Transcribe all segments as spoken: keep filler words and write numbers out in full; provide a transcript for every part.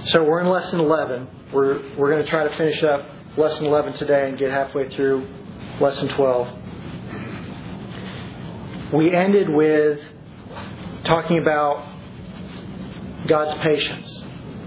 So we're in lesson eleven. We're we're going to try to finish up lesson eleven today and get halfway through lesson twelve. We ended with talking about God's patience.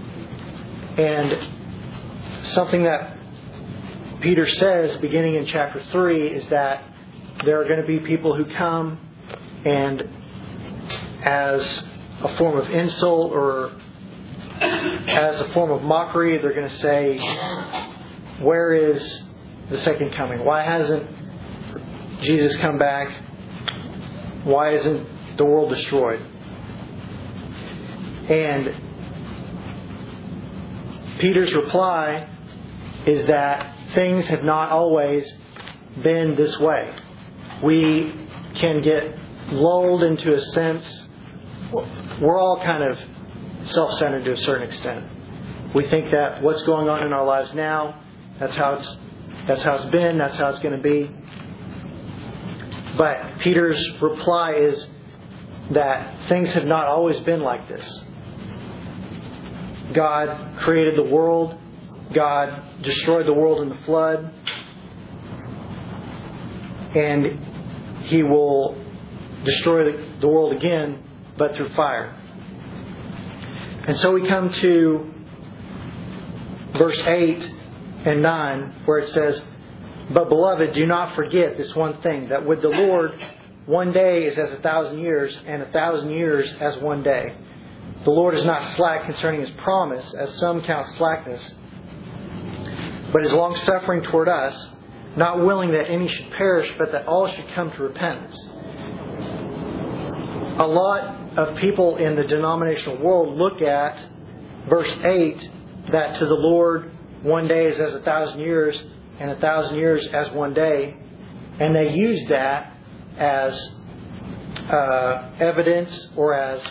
And something that Peter says beginning in chapter three is that there are going to be people who come and as a form of insult or as a form of mockery, they're going to say, where is the second coming? Why hasn't Jesus come back? Why isn't the world destroyed? And Peter's reply is that things have not always been this way. We can get lulled into a sense. We're all kind of self-centered to a certain extent. We think that what's going on in our lives now, that's how it's that's how it's been, that's how it's going to be. But Peter's reply is that things have not always been like this. God created the world. God destroyed the world in the flood. And He will destroy the world again, but through fire. And so we come to verse eight and nine, where it says, "But beloved, do not forget this one thing, that with the Lord one day is as a thousand years, and a thousand years as one day. The Lord is not slack concerning His promise, as some count slackness, but is long-suffering toward us, not willing that any should perish, but that all should come to repentance." A lot of people in the denominational world look at verse eight, that to the Lord one day is as a thousand years, and a thousand years as one day, and they use that as uh, evidence or as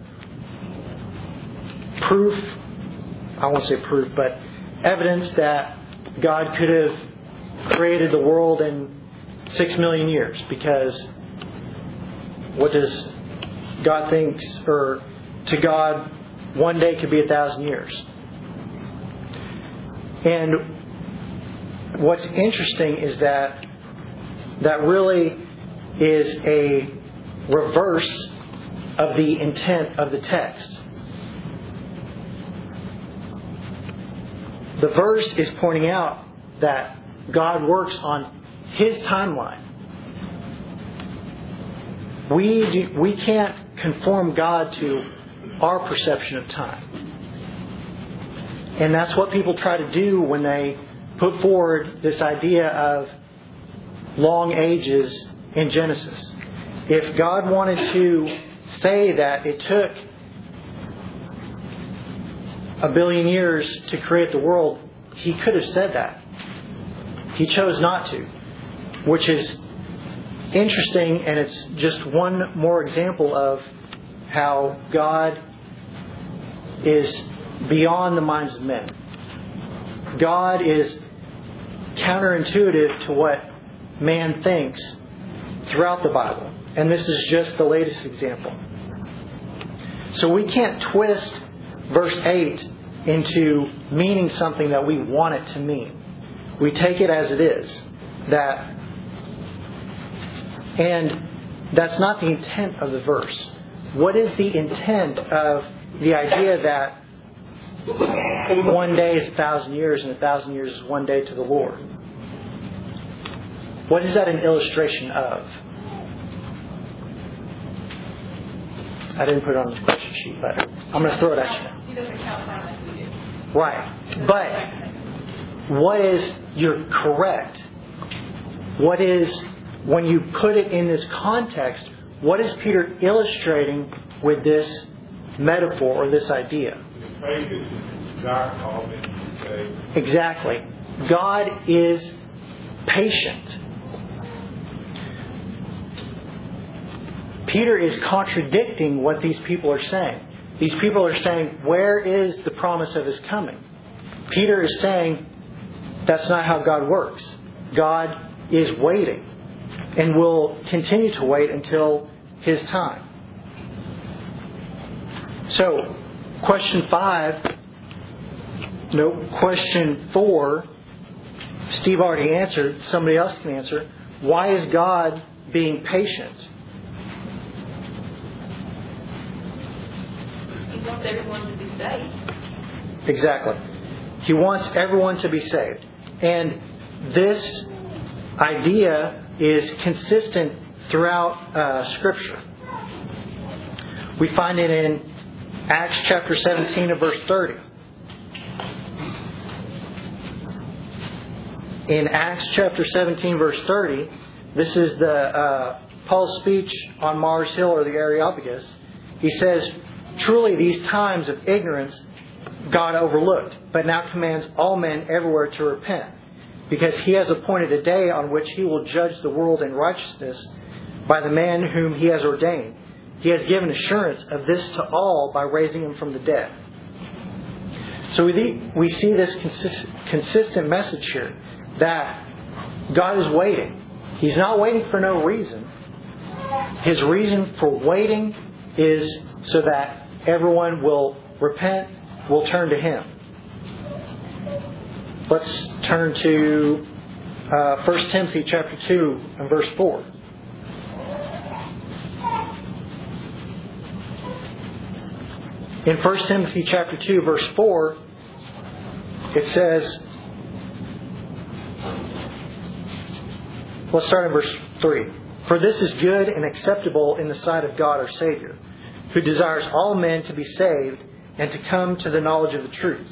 proof. I won't say proof, but evidence that God could have created the world in six million years, because what does God think, or to God, one day could be a thousand years. And what's interesting is that that really is a reverse of the intent of the text. The verse is pointing out that God works on His timeline. We do, we can't conform God to our perception of time. And that's what people try to do when they put forward this idea of long ages in Genesis. If God wanted to say that it took a billion years to create the world, He could have said that. He chose not to, which is interesting, and it's just one more example of how God is beyond the minds of men. God is counterintuitive to what man thinks throughout the Bible. And this is just the latest example. So we can't twist verse eight into meaning something that we want it to mean. We take it as it is. That, and that's not the intent of the verse. What is the intent of the idea that one day is a thousand years and a thousand years is one day to the Lord? What is that an illustration of? I didn't put it on the question sheet, but I'm going to throw it at you. He doesn't count time like we do. Right. But what is, you're correct. What is, when you put it in this context, what is Peter illustrating with this metaphor or this idea? Exactly. God is patient. Peter is contradicting what these people are saying. These people are saying, where is the promise of His coming? Peter is saying, that's not how God works. God is waiting and will continue to wait until His time. So, question five No. Question four, Steve already answered. Somebody else can answer. Why is God being patient? He wants everyone to be saved. Exactly. He wants everyone to be saved. And this idea is consistent throughout uh, Scripture. We find it in Acts chapter seventeen and verse thirty. In Acts chapter seventeen verse thirty, this is the uh, Paul's speech on Mars Hill or the Areopagus. He says, "Truly these times of ignorance God overlooked, but now commands all men everywhere to repent, because He has appointed a day on which He will judge the world in righteousness by the man whom He has ordained. He has given assurance of this to all by raising Him from the dead." So we we see this consist, consistent message here that God is waiting. He's not waiting for no reason. His reason for waiting is so that everyone will repent, will turn to Him. Let's turn to uh, First Timothy chapter two and verse four. In First Timothy chapter two, verse four, it says, let's start in verse three. "For this is good and acceptable in the sight of God our Savior, who desires all men to be saved and to come to the knowledge of the truth."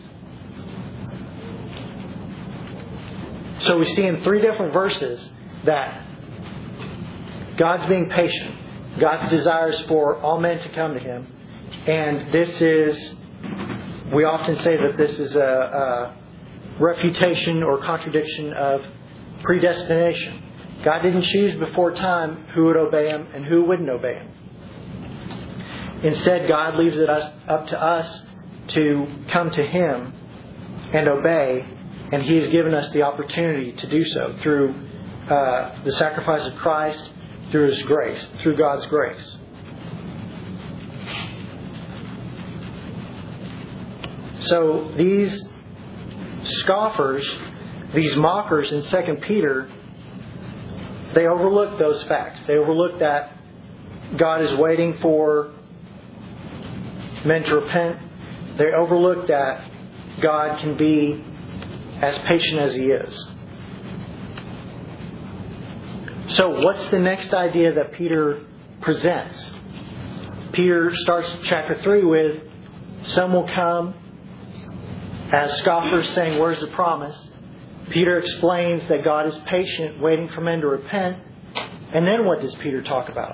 So we see in three different verses that God's being patient. God's desires for all men to come to Him. And this is, we often say that this is a, a refutation or contradiction of predestination. God didn't choose before time who would obey Him and who wouldn't obey Him. Instead, God leaves it us, up to us to come to Him and obey, and He has given us the opportunity to do so through uh, the sacrifice of Christ, through His grace, through God's grace. So these scoffers, these mockers in Second Peter, they overlook those facts. They overlook that God is waiting for men to repent. They overlook that God can be as patient as He is. So what's the next idea that Peter presents? Peter starts chapter three with, "Some will come as scoffers, saying, 'Where's the promise?' Peter explains that God is patient, waiting for men to repent. And then what does Peter talk about?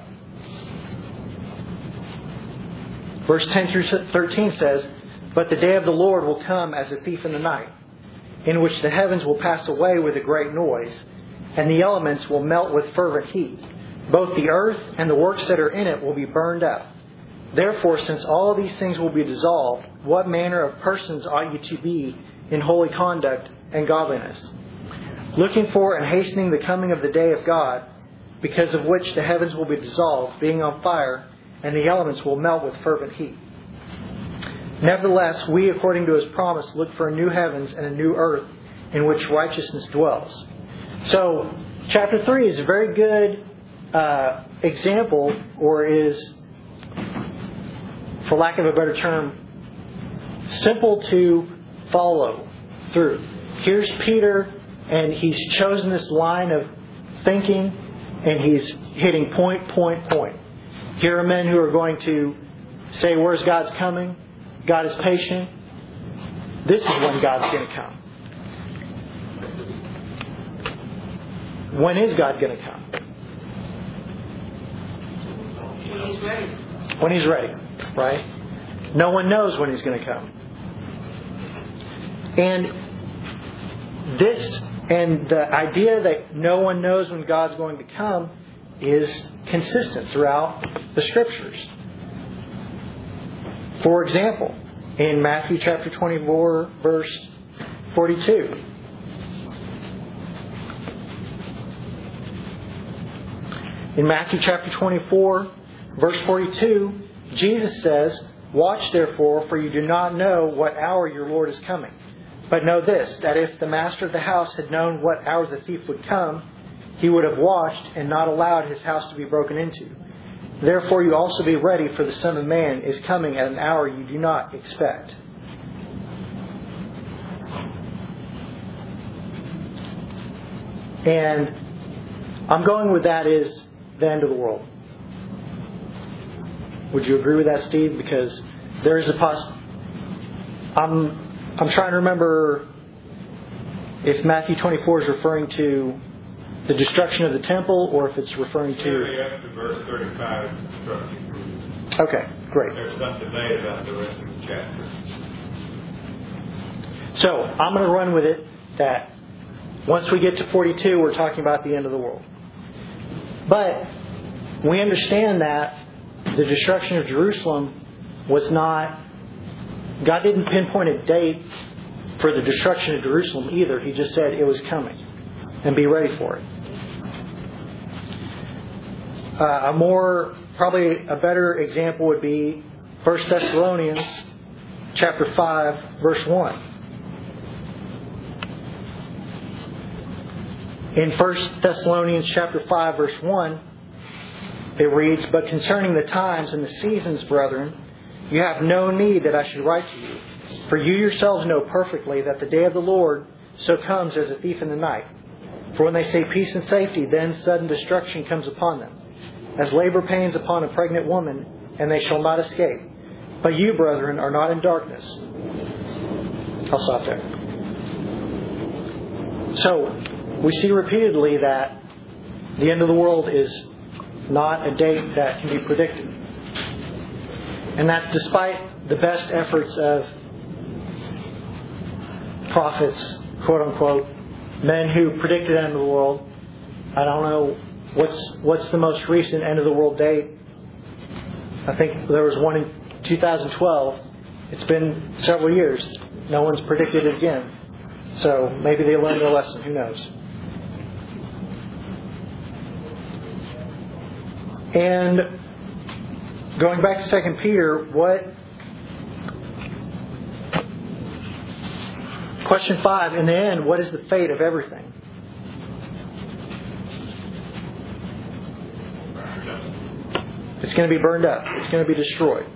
Verse ten through thirteen says, "But the day of the Lord will come as a thief in the night, in which the heavens will pass away with a great noise, and the elements will melt with fervent heat. Both the earth and the works that are in it will be burned up. Therefore, since all of these things will be dissolved, what manner of persons ought you to be in holy conduct and godliness, looking for and hastening the coming of the day of God, because of which the heavens will be dissolved, being on fire, and the elements will melt with fervent heat. Nevertheless, we, according to His promise, look for a new heavens and a new earth in which righteousness dwells." So, chapter three is a very good uh, example, or is, for lack of a better term, simple to follow through. Here's Peter, and he's chosen this line of thinking, and he's hitting point, point, point. Here are men who are going to say, "Where's God's coming? God is patient. This is when God's going to come." When is God going to come? When He's ready. When He's ready, right? No one knows when He's going to come. And this, and the idea that no one knows when God's going to come is consistent throughout the Scriptures. For example, in Matthew chapter twenty-four, verse forty-two. In Matthew chapter twenty-four, verse forty-two, Jesus says, "Watch therefore, for you do not know what hour your Lord is coming. But know this, that if the master of the house had known what hour the thief would come, he would have watched and not allowed his house to be broken into. Therefore you also be ready, for the Son of Man is coming at an hour you do not expect. And I'm going with that is the end of the world. Would you agree with that, Steve? Because there is a poss. I'm I'm trying to remember if Matthew twenty-four is referring to the destruction of the temple, or if it's referring to. After verse thirty-five, destruction. Okay, great. There's some debate about the rest of the chapter. So I'm going to run with it that once we get to forty-two, we're talking about the end of the world. But we understand that the destruction of Jerusalem was not. God didn't pinpoint a date for the destruction of Jerusalem either. He just said it was coming, and be ready for it. Uh, a more, probably a better example would be First Thessalonians chapter five, verse one. In First Thessalonians chapter five, verse one, it reads, "But concerning the times and the seasons, brethren, you have no need that I should write to you. For you yourselves know perfectly that the day of the Lord so comes as a thief in the night. For when they say peace and safety, then sudden destruction comes upon them, as labor pains upon a pregnant woman, and they shall not escape. But you, brethren, are not in darkness." I'll stop there. So, we see repeatedly that the end of the world is not a date that can be predicted. And that's despite the best efforts of prophets, quote unquote, men who predicted the end of the world. I don't know what's what's the most recent end of the world date. I think there was one in two thousand twelve. It's been several years. No one's predicted it again. So maybe they learned their lesson. Who knows? And going back to Second Peter, what question five, in the end, what is the fate of everything? It's going to be burned up. It's going to be destroyed.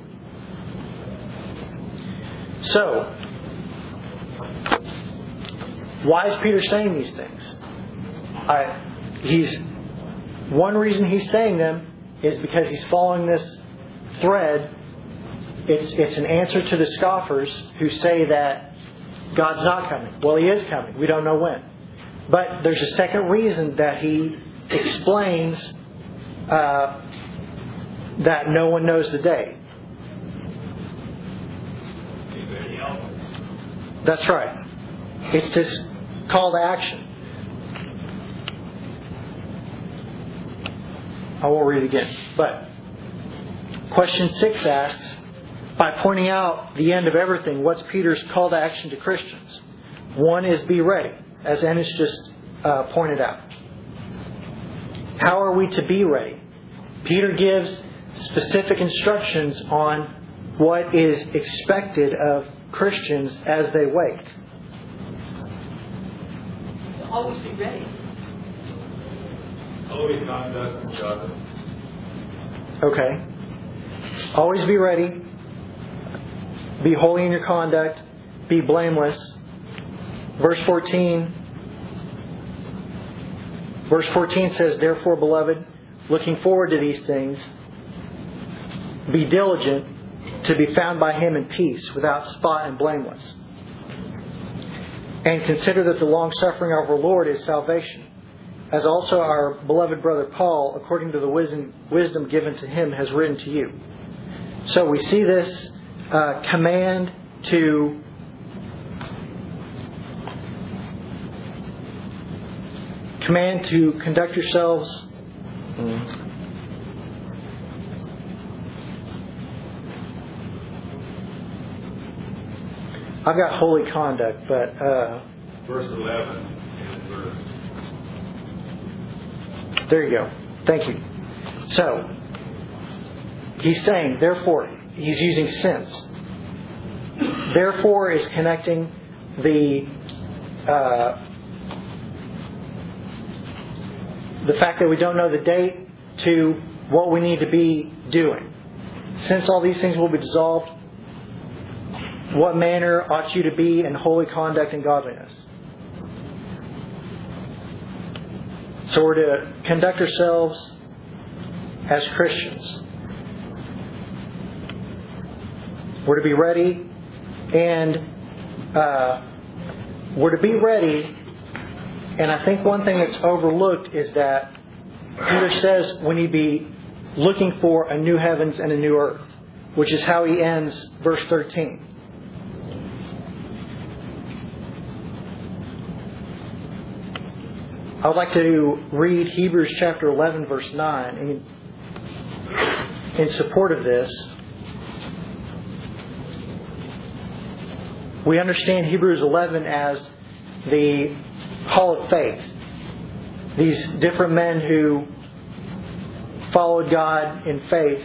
So, why is Peter saying these things? I, he's one reason he's saying them is because he's following this thread. It's it's an answer to the scoffers who say that God's not coming. Well, He is coming. We don't know when. But there's a second reason that he explains uh, that no one knows the day. That's right. It's this call to action. I won't read it again. But question six asks, by pointing out the end of everything, what's Peter's call to action to Christians? One is be ready, as Ennis just uh, pointed out. How are we to be ready? Peter gives specific instructions on what is expected of Christians as they wait. Always be ready. Holy conduct and godliness. Okay. Always be ready. Be holy in your conduct. Be blameless. Verse fourteen. Verse fourteen says, "Therefore, beloved, looking forward to these things, be diligent to be found by Him in peace, without spot and blameless. And consider that the long suffering of our Lord is salvation, as also our beloved brother Paul, according to the wisdom, wisdom given to him, has written to you." So we see this uh, command to command to conduct yourselves. I've got holy conduct, but uh, Verse eleven and verse. There you go. Thank you. So, he's saying, therefore, he's using since. Therefore is connecting the uh, the fact that we don't know the date to what we need to be doing. Since all these things will be dissolved, what manner ought you to be in holy conduct and godliness? So we're to conduct ourselves as Christians. We're to be ready, and uh, we're to be ready. And I think one thing that's overlooked is that Peter says we need to be looking for a new heavens and a new earth, which is how he ends verse thirteen. I would like to read Hebrews chapter eleven, verse nine in, in support of this. We understand Hebrews eleven as the hall of faith. These different men who followed God in faith.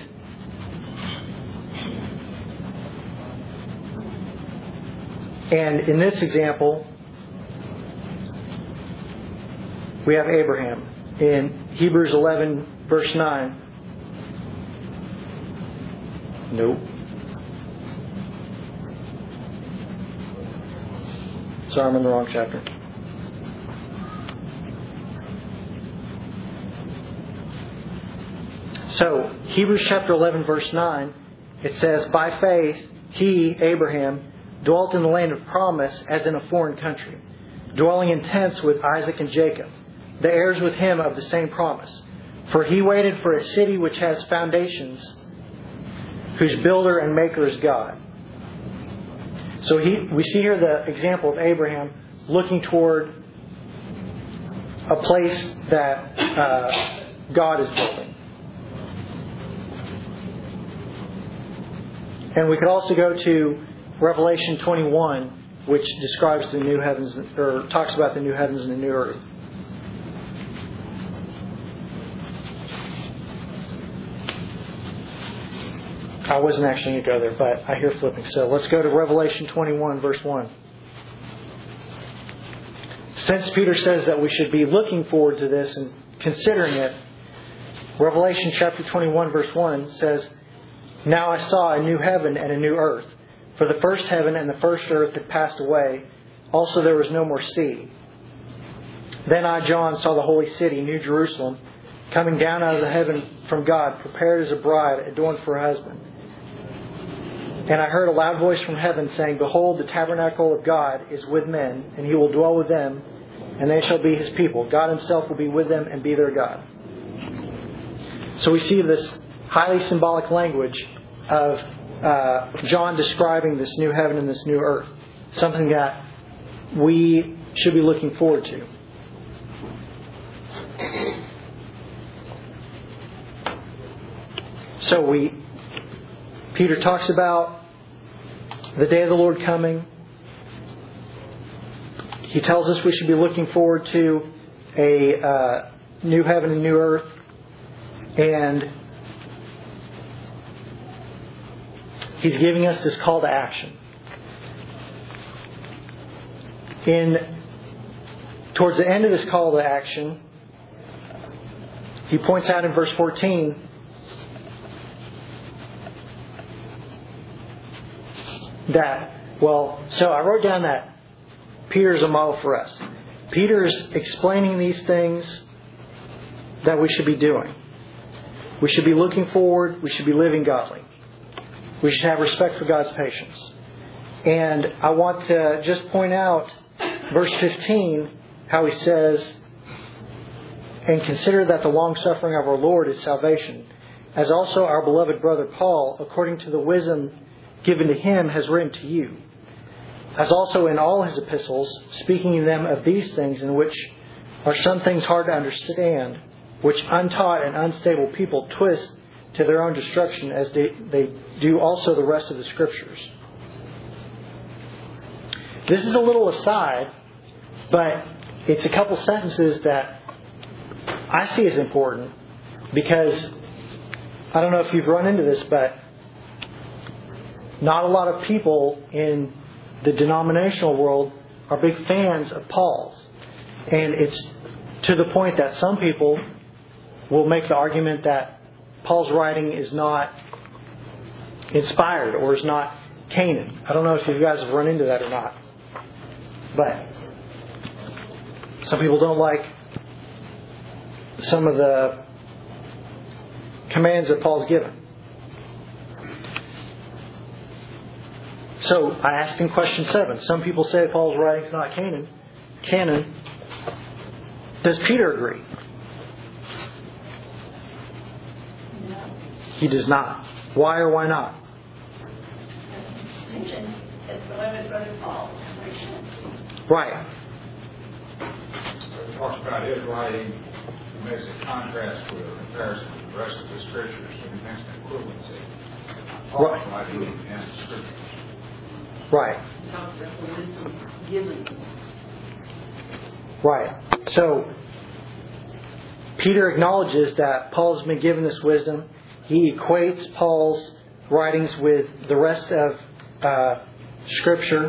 And in this example, we have Abraham in Hebrews eleven, verse nine. Nope. Sorry, I'm in the wrong chapter. So, Hebrews chapter eleven, verse nine, it says, "By faith, he, Abraham, dwelt in the land of promise as in a foreign country, dwelling in tents with Isaac and Jacob, the heirs with him of the same promise. For he waited for a city which has foundations, whose builder and maker is God." So he, we see here the example of Abraham looking toward a place that uh, God is building. And we could also go to Revelation twenty-one, which describes the new heavens, or talks about the new heavens and the new earth. I wasn't actually going to go there, but I hear flipping. So let's go to Revelation twenty-one, verse one. Since Peter says that we should be looking forward to this and considering it, Revelation chapter twenty-one, verse one says, "Now I saw a new heaven and a new earth. For the first heaven and the first earth had passed away. Also there was no more sea. Then I, John, saw the holy city, New Jerusalem, coming down out of the heaven from God, prepared as a bride adorned for her husband. And I heard a loud voice from heaven saying, Behold, the tabernacle of God is with men, and He will dwell with them, and they shall be His people. God Himself will be with them and be their God." So we see this highly symbolic language of uh, John describing this new heaven and this new earth. Something that we should be looking forward to. So we, Peter talks about the day of the Lord coming. He tells us we should be looking forward to a uh, new heaven and new earth. And he's giving us this call to action. In towards the end of this call to action, he points out in verse fourteen that, well, so I wrote down that Peter's a model for us. Peter's explaining these things that we should be doing. We should be looking forward. We should be living godly. We should have respect for God's patience. And I want to just point out verse fifteen, how he says, "And consider that the long-suffering of our Lord is salvation, as also our beloved brother Paul, according to the wisdom given to him, has written to you, as also in all his epistles, speaking in them of these things, in which are some things hard to understand, which untaught and unstable people twist to their own destruction, as they, they do also the rest of the Scriptures." This is a little aside, but it's a couple sentences that I see as important, because I don't know if you've run into this, but not a lot of people in the denominational world are big fans of Paul's. And it's to the point that some people will make the argument that Paul's writing is not inspired or is not canon. I don't know if you guys have run into that or not. But some people don't like some of the commands that Paul's given. So I asked in question seven. Some people say Paul's writing is not canon. Canon. Does Peter agree? No. He does not. Why or why not? It's the way with Brother Paul. Right. It talks about his writing, he makes a contrast with a comparison with the rest of the scriptures, so he makes an equivalency. Paul's Right. writing and the scriptures. Right. He talks about the wisdom given. Right. So Peter acknowledges that Paul's been given this wisdom. He equates Paul's writings with the rest of uh, Scripture.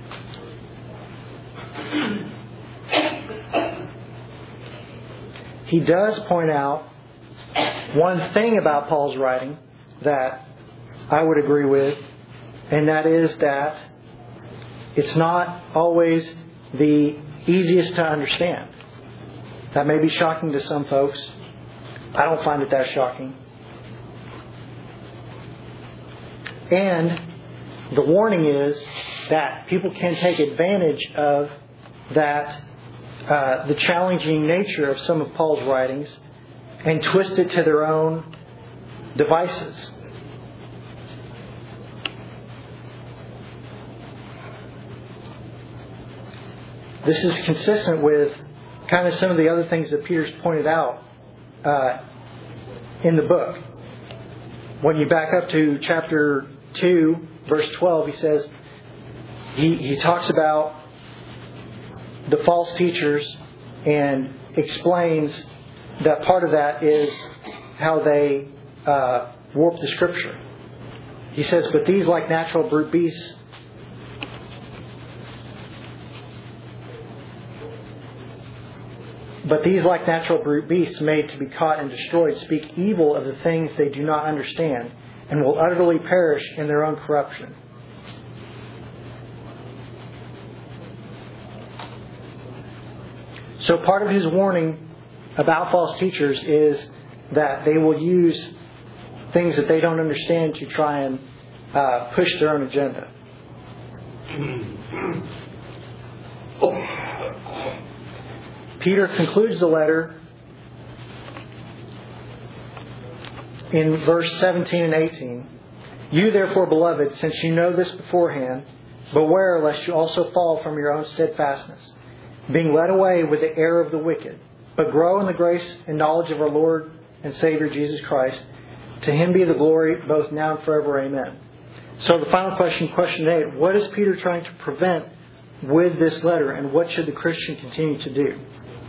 He does point out one thing about Paul's writing that I would agree with, and that is that it's not always the easiest to understand. That may be shocking to some folks. I don't find it that shocking. And the warning is that people can take advantage of that, uh, the challenging nature of some of Paul's writings and twist it to their own devices. This is consistent with kind of some of the other things that Peter's pointed out uh, in the book. When you back up to chapter two, verse twelve, he says, he, he talks about the false teachers and explains that part of that is how they uh, warp the Scripture. He says, but these like natural brute beasts But these, like natural brute beasts made to be caught and destroyed, speak evil of the things they do not understand, and will utterly perish in their own corruption. So part of his warning about false teachers is that they will use things that they don't understand to try and uh, push their own agenda. Peter concludes the letter in verse seventeen and eighteen. You therefore, beloved, since you know this beforehand, beware lest you also fall from your own steadfastness, being led away with the error of the wicked, but grow in the grace and knowledge of our Lord and Savior Jesus Christ. To Him be the glory both now and forever. Amen. So the final question, question eight, what is Peter trying to prevent with this letter, and what should the Christian continue to do?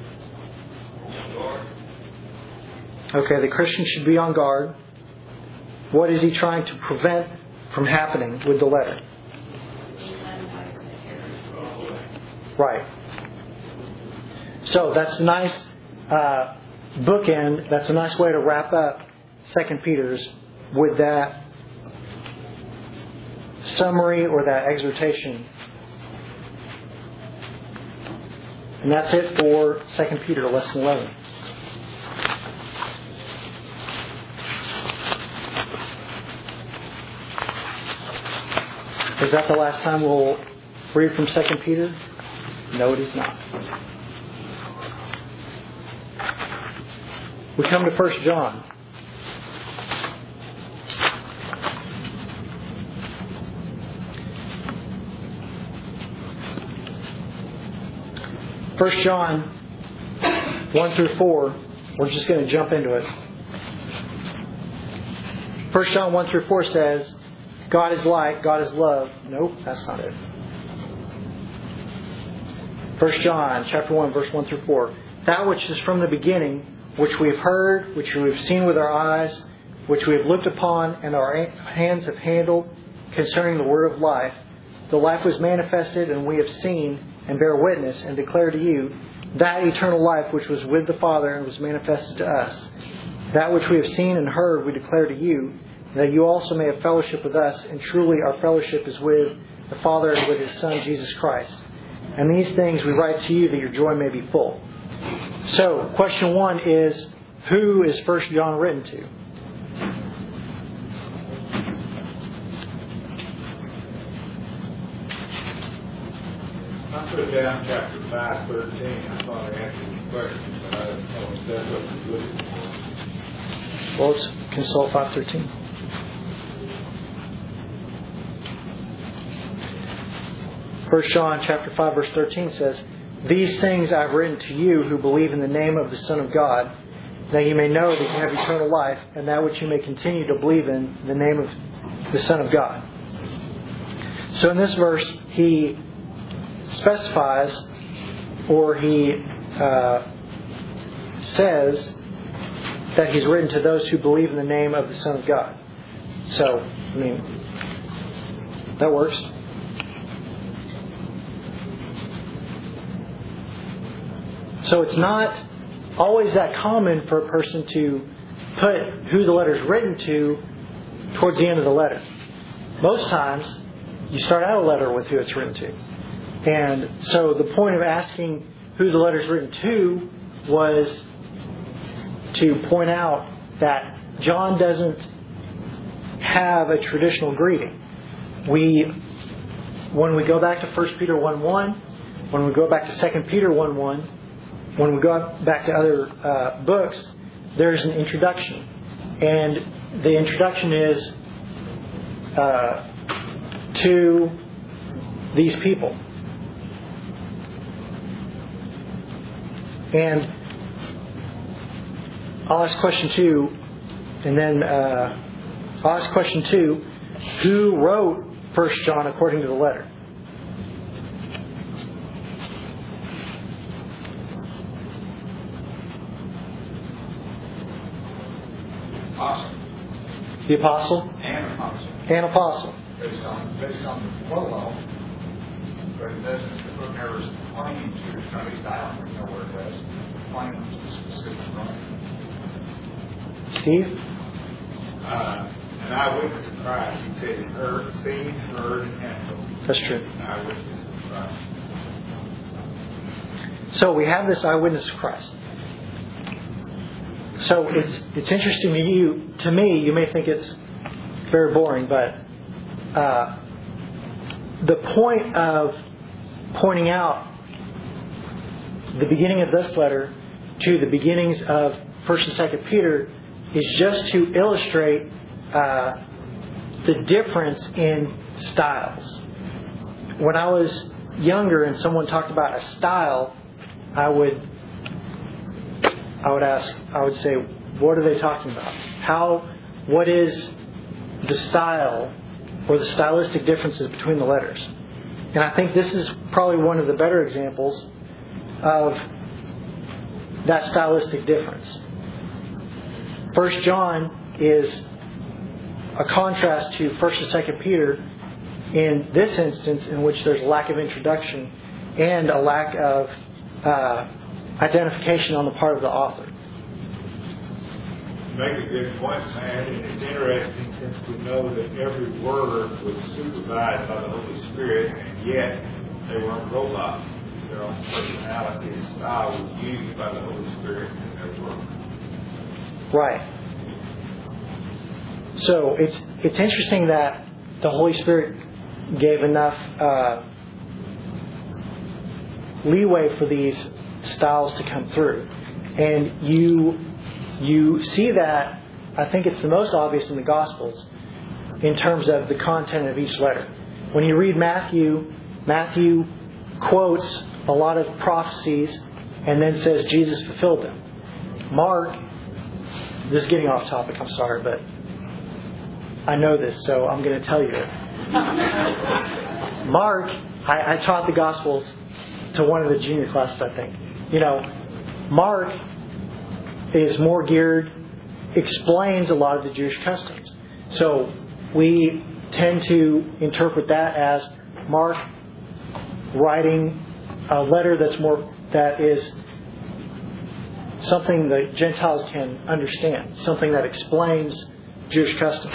Okay, the Christian should be on guard. What is he trying to prevent from happening with the letter? Right. So that's a nice uh, bookend. That's a nice way to wrap up Second Peter's with that summary or that exhortation. And that's it for Second Peter, lesson eleven. Is that the last time we'll read from Second Peter? No, it is not. We come to First John. First John one through four. We're just going to jump into it. First John one through four says, God is light, God is love. Nope, that's not it. First John chapter one, verse one through four. That which is from the beginning, which we have heard, which we have seen with our eyes, which we have looked upon, and our hands have handled, concerning the word of life. the life was manifested, and we have seen and bear witness and declare to you that eternal life which was with the Father and was manifested to us. That which we have seen and heard we declare to you, that you also may have fellowship with us, and truly our fellowship is with the Father and with His Son, Jesus Christ. And these things we write to you that your joy may be full. So, question one is, who is First John written to? I put down chapter five, thirteen. I thought I answered the question, but I don't know if that's what you're looking for. Well, let's consult five thirteen. First John chapter five verse thirteen says, "These things I have written to you who believe in the name of the Son of God, that you may know that you have eternal life, and that which you may continue to believe in the name of the Son of God." So in this verse, he specifies, or he uh, says that he's written to those who believe in the name of the Son of God. So, I mean, that works. So it's not always that common for a person to put who the letter is written to towards the end of the letter. Most times, you start out a letter with who it's written to. And so the point of asking who the letter is written to was to point out that John doesn't have a traditional greeting. We, when we go back to First Peter one one, when we go back to Second Peter one one, when we go back to other uh, books, there's an introduction. And the introduction is uh, to these people. And I'll ask question two, and then uh, I'll ask question two, who wrote First John according to the letter? Apostle. The apostle? And apostle. And apostle. Based on, based on the prologue, but it doesn't, the book never claims to, at least I don't know where it does, claims the specific writer. Steve? Uh, an eyewitness of Christ, he said, heard, seen, heard, and handled. That's true. An eyewitness of Christ. So we have this eyewitness of Christ. So it's it's interesting to you, to me, you may think it's very boring, but uh, the point of pointing out the beginning of this letter to the beginnings of First and Second Peter is just to illustrate uh, the difference in styles. When I was younger and someone talked about a style, I would I would ask, I would say, what are they talking about? How, what is the style or the stylistic differences between the letters? And I think this is probably one of the better examples of that stylistic difference. First John is a contrast to First and Second Peter in this instance, in which there's a lack of introduction and a lack of uh, identification on the part of the author. You make a good point, man, and it's interesting since we know that every word was supervised by the Holy Spirit, and yet they weren't robots. Their own personality and style was used by the Holy Spirit in their work. Right. So it's it's interesting that the Holy Spirit gave enough uh, leeway for these styles to come through, and you you see that. I think it's the most obvious in the Gospels in terms of the content of each letter. When you read Matthew, Matthew quotes a lot of prophecies and then says Jesus fulfilled them. Mark, this is getting off topic, I'm sorry, but I know this, so I'm going to tell you it. Mark, I, I taught the Gospels to one of the junior classes, I think. You know, Mark is more geared, explains a lot of the Jewish customs. So we tend to interpret that as Mark writing a letter that's more that is something the Gentiles can understand, something that explains Jewish customs.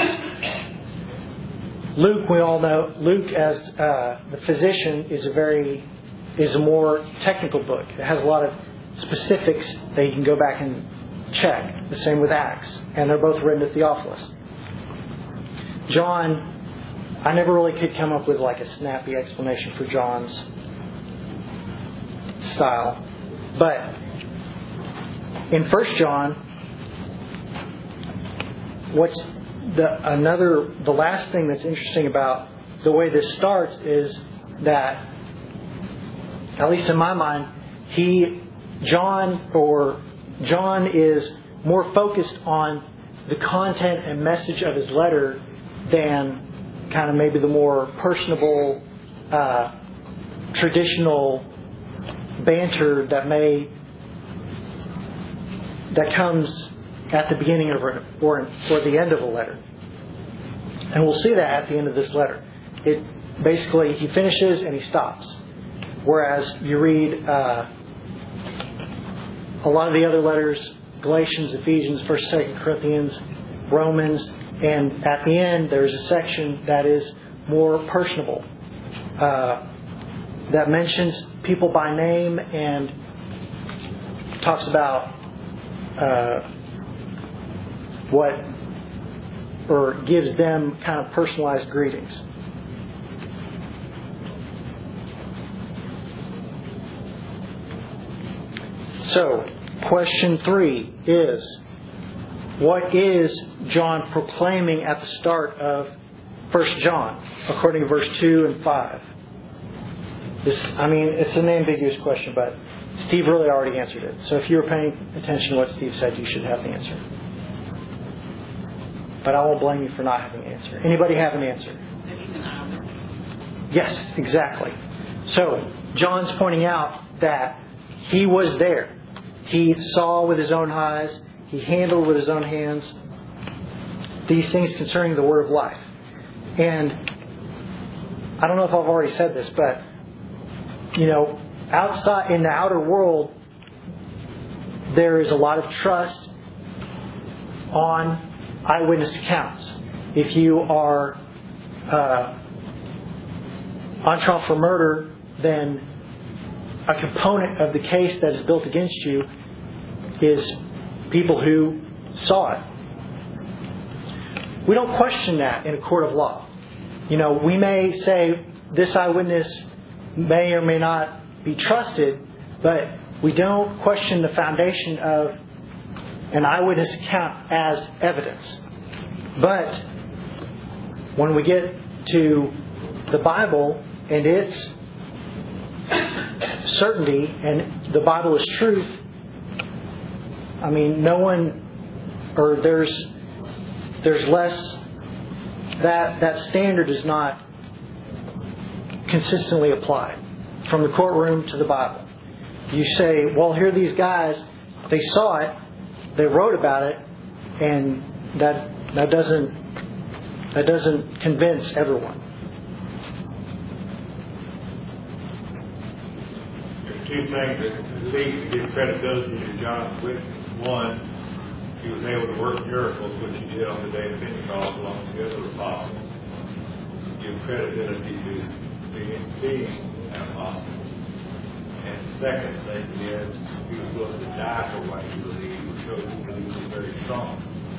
Luke, we all know, Luke as uh, the physician is a very is a more technical book. It has a lot of specifics that you can go back and check. The same with Acts, and they're both written to Theophilus. John, I never really could come up with like a snappy explanation for John's style, but in First John, what's the another the last thing that's interesting about the way this starts is that, at least in my mind, he John or John is more focused on the content and message of his letter than kind of maybe the more personable, uh, traditional banter that may that comes at the beginning of a, or or the end of a letter. And we'll see that at the end of this letter. It basically he finishes and he stops. Whereas you read uh, a lot of the other letters, Galatians, Ephesians, First, Second Corinthians, Romans, and at the end there's a section that is more personable, uh, that mentions people by name and talks about uh, what, or gives them kind of personalized greetings. So, question three is, what is John proclaiming at the start of First John, according to verse two and five? This, I mean, it's an ambiguous question, but Steve really already answered it. So if you were paying attention to what Steve said, you should have the answer. But I won't blame you for not having an answer. Anybody have an answer? Yes, exactly. So, John's pointing out that he was there. He saw with his own eyes. He handled with his own hands these things concerning the word of life. And I don't know if I've already said this, but, you know, outside in the outer world, there is a lot of trust on eyewitness accounts. If you are uh, on trial for murder, then a component of the case that is built against you is people who saw it. We don't question that in a court of law. You know, we may say this eyewitness may or may not be trusted, but we don't question the foundation of an eyewitness account as evidence. But when we get to the Bible and its certainty, and the Bible is truth, I mean, no one, or there's there's less, that that standard is not consistently applied from the courtroom to the Bible. You say, well, here are these guys, they saw it, they wrote about it, and that that doesn't that doesn't convince everyone. There's two things that at least give credibility to John's witness. One, he was able to work miracles, which he did on the day of Pentecost along with the other apostles. Give credibility to being, being an apostle. And the second thing is, he was willing to die for what he believed, which shows he believed was very strong.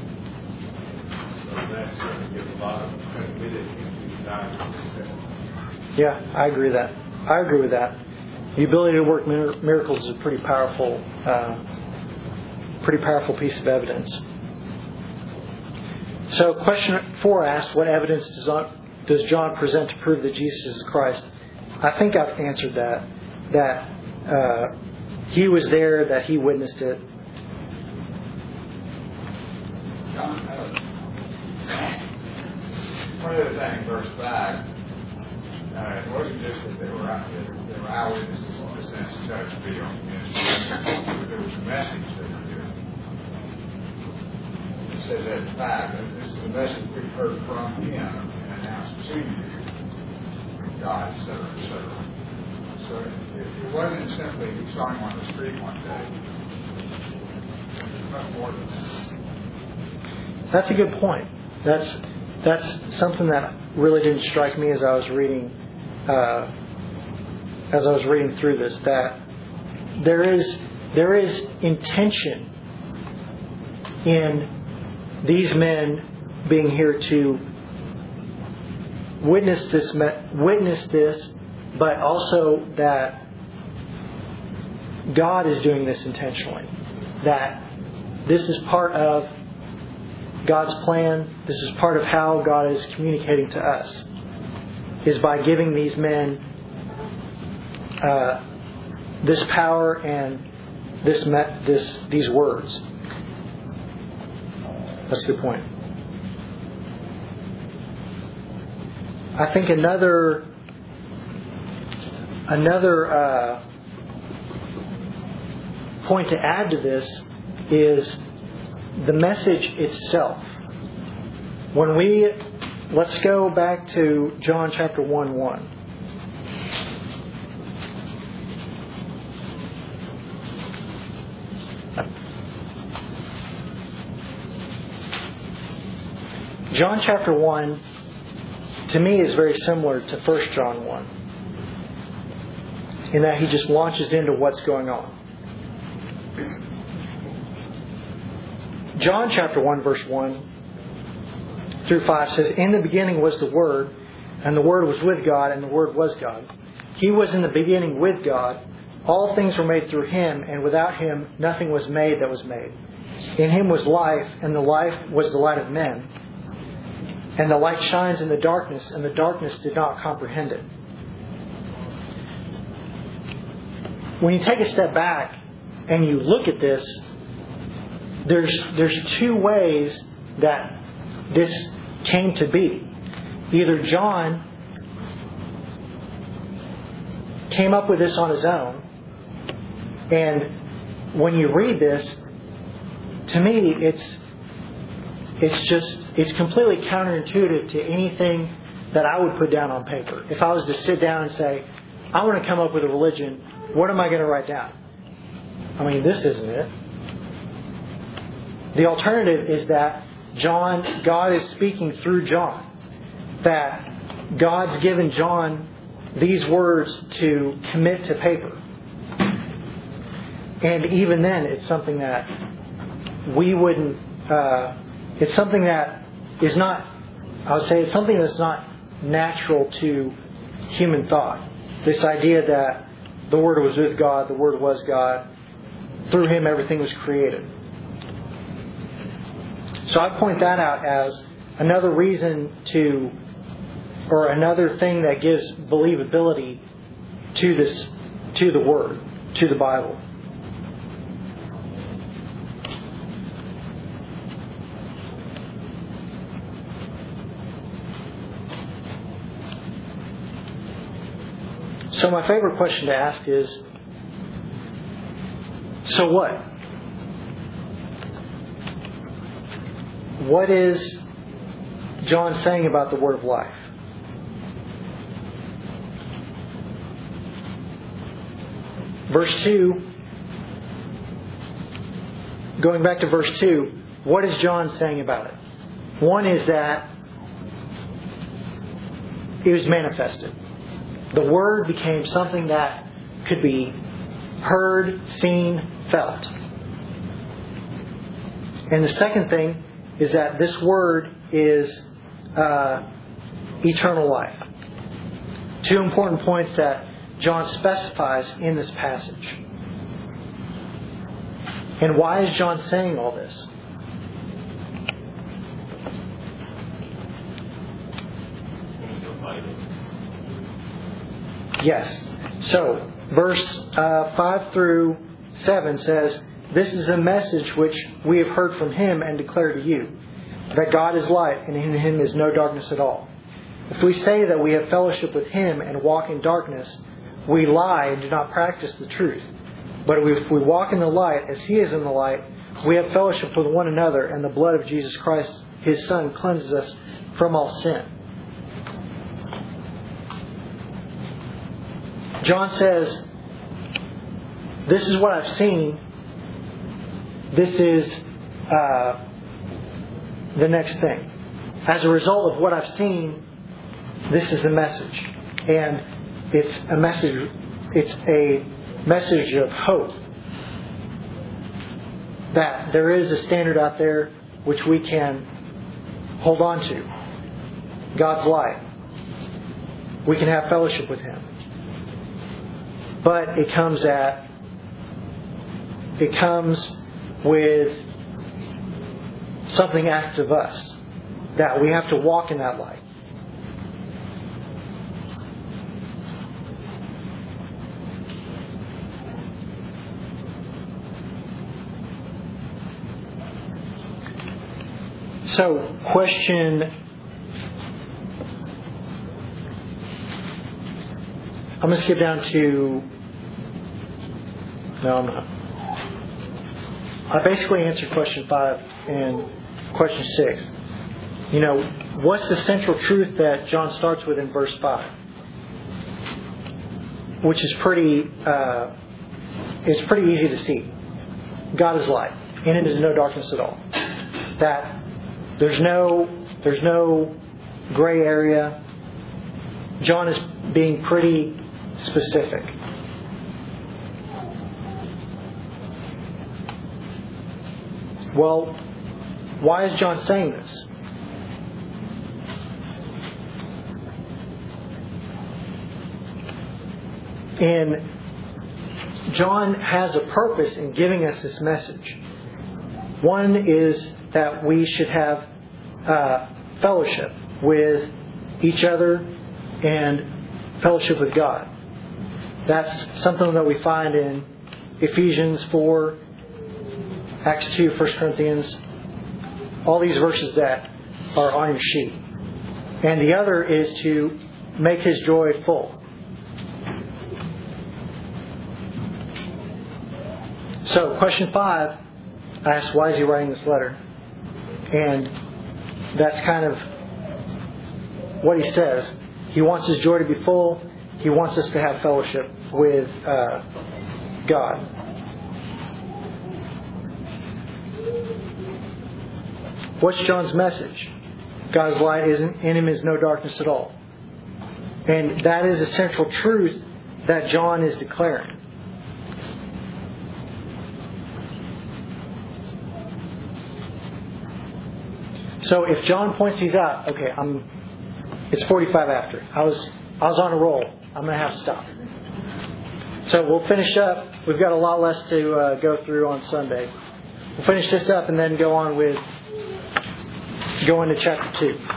So that certainly gives a lot of credibility to his dying for himself. Yeah, I agree with that. I agree with that. The ability to work mir- miracles is a pretty powerful, uh, pretty powerful piece of evidence. So, question four asks, what evidence does, on, does John present to prove that Jesus is Christ? I think I've answered that. That uh, he was there, that he witnessed it. John, uh, one other thing, verse five. Uh, it wasn't just that they were out there, they were eyewitnesses in the sense of touch video ministry. There was a message they were giving. It says that five, that this is the message we've heard from him and announced to you. God, et cetera, et cetera. So it, it wasn't simply he saw him on the street one day. It was much more than that. That's a good point. That's that's something that really didn't strike me as I was reading uh, as I was reading through this. That there is there is intention in these men being here to witness this, witness this, but also that God is doing this intentionally. That this is part of God's plan. This is part of how God is communicating to us, is by giving these men uh, this power and this met, this these words. That's a good point. I think another another uh, point to add to this is the message itself. When we let's go back to John chapter one one. John chapter one, to me, is very similar to First John one, in that he just launches into what's going on. John chapter one, verse one through five says, "In the beginning was the Word, and the Word was with God, and the Word was God. He was in the beginning with God. All things were made through Him, and without Him nothing was made that was made. In Him was life, and the life was the light of men. And the light shines in the darkness, and the darkness did not comprehend it." When you take a step back and you look at this, there's there's two ways that this came to be. Either John came up with this on his own, and when you read this, to me, it's it's just it's completely counterintuitive to anything that I would put down on paper. If I was to sit down and say, I want to come up with a religion, what am I going to write down? I mean, this isn't it. The alternative is that John, God is speaking through John. That God's given John these words to commit to paper. And even then, it's something that we wouldn't, uh, it's something that is not, I would say it's something that's not natural to human thought. This idea that the Word was with God, the Word was God, through Him everything was created. So I point that out as another reason to, or another thing that gives believability to this, to the Word, to the Bible. So my favorite question to ask is, so what? What is John saying about the Word of life? Verse two, going back to verse two, what is John saying about it? One is that it was manifested. The Word became something that could be heard, seen, felt. And the second thing is that this Word is uh, eternal life. Two important points that John specifies in this passage. And why is John saying all this? Yes. So, verse uh, five through seven says, "This is a message which we have heard from Him and declare to you, that God is light, and in Him is no darkness at all. If we say that we have fellowship with Him and walk in darkness, we lie and do not practice the truth. But if we walk in the light, as He is in the light, we have fellowship with one another, and the blood of Jesus Christ, His Son, cleanses us from all sin." John says, this is what I've seen. This is uh, the next thing. As a result of what I've seen, this is the message. And it's a message, it's a message of hope. That there is a standard out there which we can hold on to. God's light. We can have fellowship with Him. But it comes at, it comes with something asked of us. That we have to walk in that light. So, question I'm going to skip down to no, I'm not. I basically answered question five and question six. You know, what's the central truth that John starts with in verse five? Which is pretty, uh, is pretty easy to see. God is light. In it is no darkness at all. That there's no, there's no gray area. John is being pretty specific. Well, why is John saying this? And John has a purpose in giving us this message. One is that we should have uh, fellowship with each other and fellowship with God. That's something that we find in Ephesians four, Acts two, First Corinthians, all these verses that are on your sheet. And the other is to make His joy full. So, question five asks, why is he writing this letter? And that's kind of what he says. He wants his joy to be full. He wants us to have fellowship with uh, God. What's John's message? God's light isn't in Him is no darkness at all. And that is a central truth that John is declaring. So if John points these out, okay, I'm. It's forty-five after. I was I was on a roll. I'm going to have to stop. So we'll finish up. We've got a lot less to uh, go through on Sunday. We'll finish this up and then go on with go into chapter two.